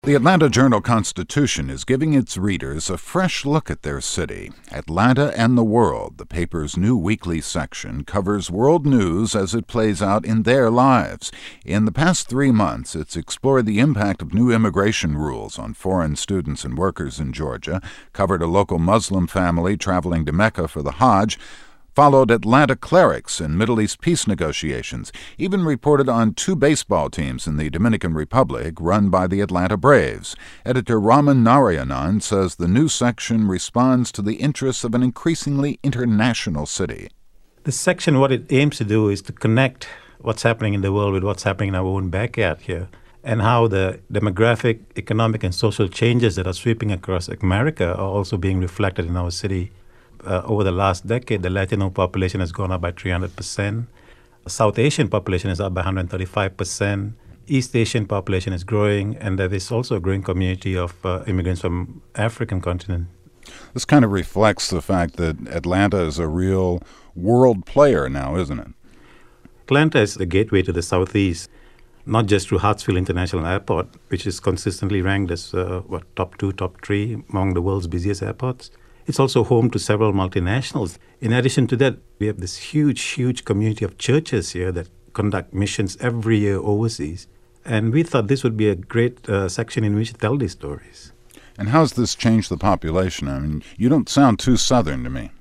The Atlanta Journal-Constitution is giving its readers a fresh look at their city. Atlanta and the World, the paper's new weekly section, covers world news as it plays out in their lives. In the past 3 months, it's explored the impact of new immigration rules on foreign students and workers in Georgia, covered a local Muslim family traveling to Mecca for the Hajj, followed Atlanta clerics in Middle East peace negotiations, even reported on 2 baseball teams in the Dominican Republic run by the Atlanta Braves. Editor Raman Narayanan says the new section responds to the interests of an increasingly international city. The section, what it aims to do is to connect what's happening in the world with what's happening in our own backyard here, and how the demographic, economic, and social changes that are sweeping across America are also being reflected in our city. Over the last decade, the Latino population has gone up by 300%. South Asian population is up by 135%. East Asian population is growing, and there is also a growing community of immigrants from African continent. This kind of reflects the fact that Atlanta is a real world player now, isn't it? Atlanta is the gateway to the Southeast, not just through Hartsfield International Airport, which is consistently ranked as top 2, top 3 among the world's busiest airports. It's also home to several multinationals. In addition to that, we have this huge community of churches here that conduct missions every year overseas. And we thought this would be a great section in which to tell these stories. And how's this changed the population? I mean, you don't sound too Southern to me.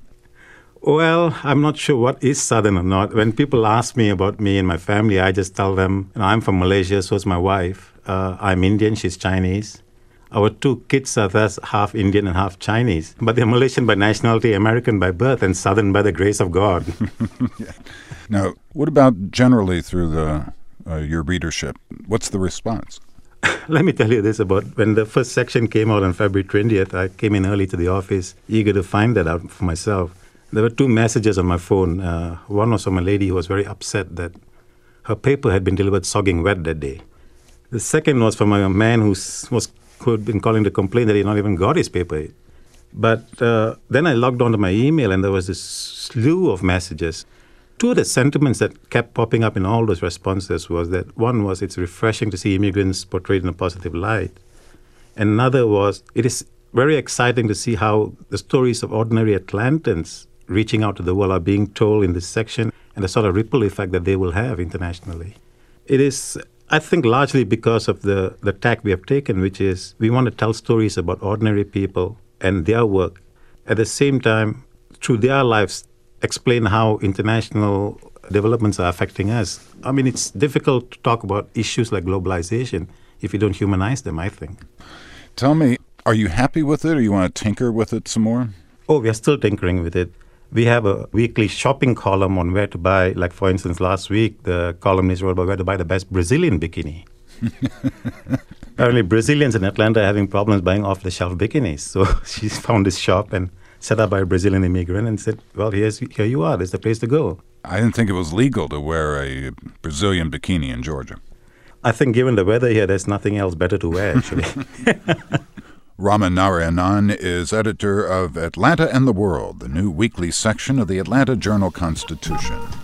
Well, I'm not sure what is Southern or not. When people ask me about me and my family, I just tell them, I'm from Malaysia, so is my wife. I'm Indian, she's Chinese. Our 2 kids are thus half Indian and half Chinese, but they're Malaysian by nationality, American by birth, and Southern by the grace of God. Yeah. Now, what about generally through your readership? What's the response? Let me tell you this about when the first section came out on February 20th, I came in early to the office, eager to find that out for myself. There were 2 messages on my phone. One was from a lady who was very upset that her paper had been delivered sogging wet that day. The second was from a man who had been calling to complain that he had not even got his paper. But then I logged onto my email, and there was this slew of messages. 2 of the sentiments that kept popping up in all those responses was that one was it's refreshing to see immigrants portrayed in a positive light. And another was it is very exciting to see how the stories of ordinary Atlantans reaching out to the world are being told in this section, and the sort of ripple effect that they will have internationally. It is, I think, largely because of the tack we have taken, which is we want to tell stories about ordinary people and their work. At the same time, through their lives, explain how international developments are affecting us. I mean, it's difficult to talk about issues like globalization if you don't humanize them, I think. Tell me, are you happy with it, or you want to tinker with it some more? Oh, we are still tinkering with it. We have a weekly shopping column on where to buy. Like, for instance, last week, the columnist wrote about where to buy the best Brazilian bikini. Apparently, Brazilians in Atlanta are having problems buying off-the-shelf bikinis. So she found this shop and set up by a Brazilian immigrant and said, well, here you are. There's the place to go. I didn't think it was legal to wear a Brazilian bikini in Georgia. I think given the weather here, there's nothing else better to wear, actually. Raman Narayanan is editor of Atlanta and the World, the new weekly section of the Atlanta Journal-Constitution.